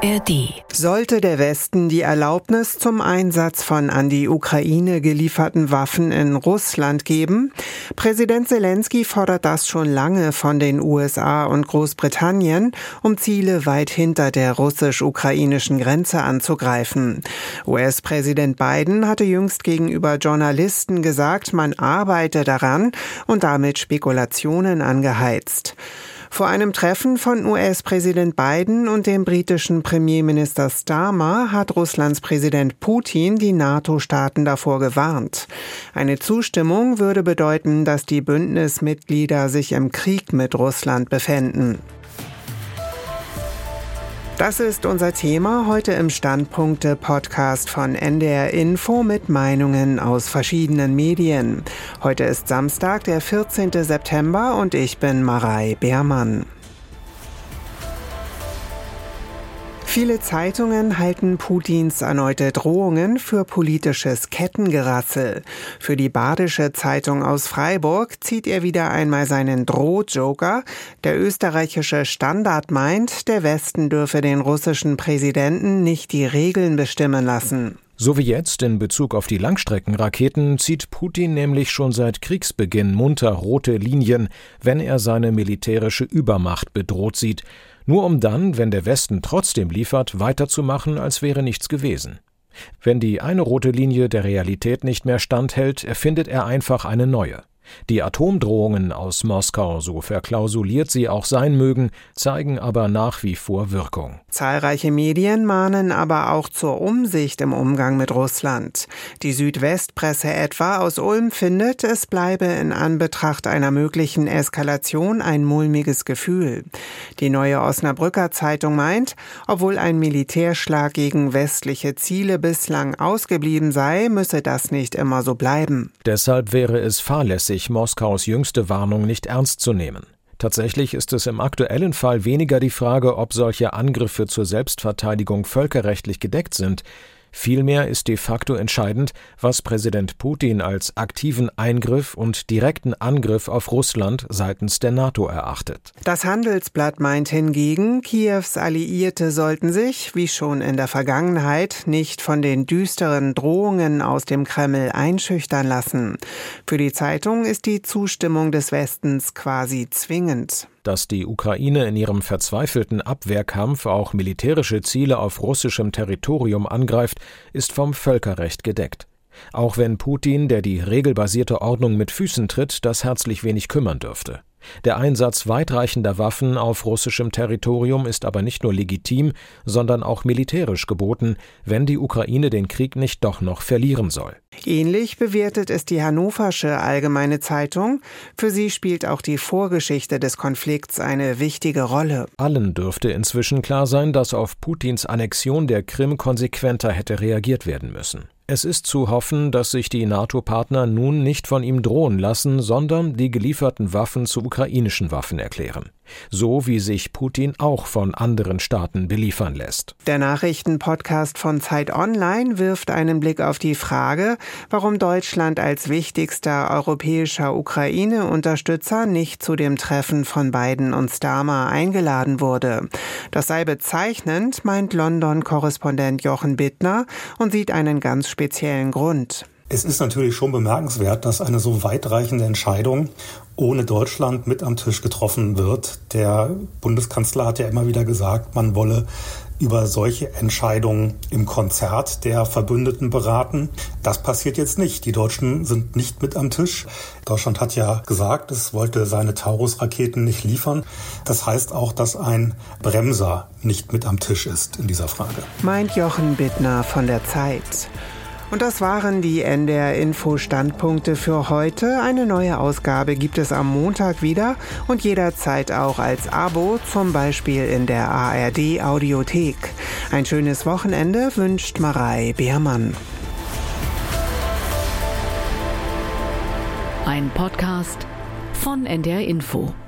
ARD. Sollte der Westen die Erlaubnis zum Einsatz von an die Ukraine gelieferten Waffen in Russland geben? Präsident Selenskyj fordert das schon lange von den USA und Großbritannien, um Ziele weit hinter der russisch-ukrainischen Grenze anzugreifen. US-Präsident Biden hatte jüngst gegenüber Journalisten gesagt, man arbeite daran und damit Spekulationen angeheizt. Vor einem Treffen von US-Präsident Biden und dem britischen Premierminister Starmer hat Russlands Präsident Putin die NATO-Staaten davor gewarnt. Eine Zustimmung würde bedeuten, dass die Bündnismitglieder sich im Krieg mit Russland befänden. Das ist unser Thema heute im Standpunkte-Podcast von NDR Info mit Meinungen aus verschiedenen Medien. Heute ist Samstag, der 14. September und ich bin Marei Beermann. Viele Zeitungen halten Putins erneute Drohungen für politisches Kettengerassel. Für die Badische Zeitung aus Freiburg zieht er wieder einmal seinen Drohjoker. Der österreichische Standard meint, der Westen dürfe den russischen Präsidenten nicht die Regeln bestimmen lassen. So wie jetzt in Bezug auf die Langstreckenraketen zieht Putin nämlich schon seit Kriegsbeginn munter rote Linien, wenn er seine militärische Übermacht bedroht sieht. Nur um dann, wenn der Westen trotzdem liefert, weiterzumachen, als wäre nichts gewesen. Wenn die eine rote Linie der Realität nicht mehr standhält, erfindet er einfach eine neue. Die Atomdrohungen aus Moskau, so verklausuliert sie auch sein mögen, zeigen aber nach wie vor Wirkung. Zahlreiche Medien mahnen aber auch zur Umsicht im Umgang mit Russland. Die Südwestpresse etwa aus Ulm findet, es bleibe in Anbetracht einer möglichen Eskalation ein mulmiges Gefühl. Die Neue Osnabrücker Zeitung meint, obwohl ein Militärschlag gegen westliche Ziele bislang ausgeblieben sei, müsse das nicht immer so bleiben. Deshalb wäre es fahrlässig, Moskaus jüngste Warnung nicht ernst zu nehmen. Tatsächlich ist es im aktuellen Fall weniger die Frage, ob solche Angriffe zur Selbstverteidigung völkerrechtlich gedeckt sind. Vielmehr ist de facto entscheidend, was Präsident Putin als aktiven Eingriff und direkten Angriff auf Russland seitens der NATO erachtet. Das Handelsblatt meint hingegen, Kiews Alliierte sollten sich, wie schon in der Vergangenheit, nicht von den düsteren Drohungen aus dem Kreml einschüchtern lassen. Für die Zeitung ist die Zustimmung des Westens quasi zwingend. Dass die Ukraine in ihrem verzweifelten Abwehrkampf auch militärische Ziele auf russischem Territorium angreift, ist vom Völkerrecht gedeckt. Auch wenn Putin, der die regelbasierte Ordnung mit Füßen tritt, das herzlich wenig kümmern dürfte. Der Einsatz weitreichender Waffen auf russischem Territorium ist aber nicht nur legitim, sondern auch militärisch geboten, wenn die Ukraine den Krieg nicht doch noch verlieren soll. Ähnlich bewertet es die Hannoversche Allgemeine Zeitung. Für sie spielt auch die Vorgeschichte des Konflikts eine wichtige Rolle. Allen dürfte inzwischen klar sein, dass auf Putins Annexion der Krim konsequenter hätte reagiert werden müssen. Es ist zu hoffen, dass sich die NATO-Partner nun nicht von ihm drohen lassen, sondern die gelieferten Waffen zu ukrainischen Waffen erklären. So wie sich Putin auch von anderen Staaten beliefern lässt. Der Nachrichtenpodcast von Zeit Online wirft einen Blick auf die Frage, warum Deutschland als wichtigster europäischer Ukraine-Unterstützer nicht zu dem Treffen von Biden und Starmer eingeladen wurde. Das sei bezeichnend, meint London-Korrespondent Jochen Bittner und sieht einen ganz speziellen Grund. Es ist natürlich schon bemerkenswert, dass eine so weitreichende Entscheidung ohne Deutschland mit am Tisch getroffen wird. Der Bundeskanzler hat ja immer wieder gesagt, man wolle über solche Entscheidungen im Konzert der Verbündeten beraten. Das passiert jetzt nicht. Die Deutschen sind nicht mit am Tisch. Deutschland hat ja gesagt, es wollte seine Taurus-Raketen nicht liefern. Das heißt auch, dass ein Bremser nicht mit am Tisch ist in dieser Frage. Meint Jochen Bittner von der Zeit. Und das waren die NDR-Info-Standpunkte für heute. Eine neue Ausgabe gibt es am Montag wieder und jederzeit auch als Abo, zum Beispiel in der ARD-Audiothek. Ein schönes Wochenende wünscht Marei Beermann. Ein Podcast von NDR Info.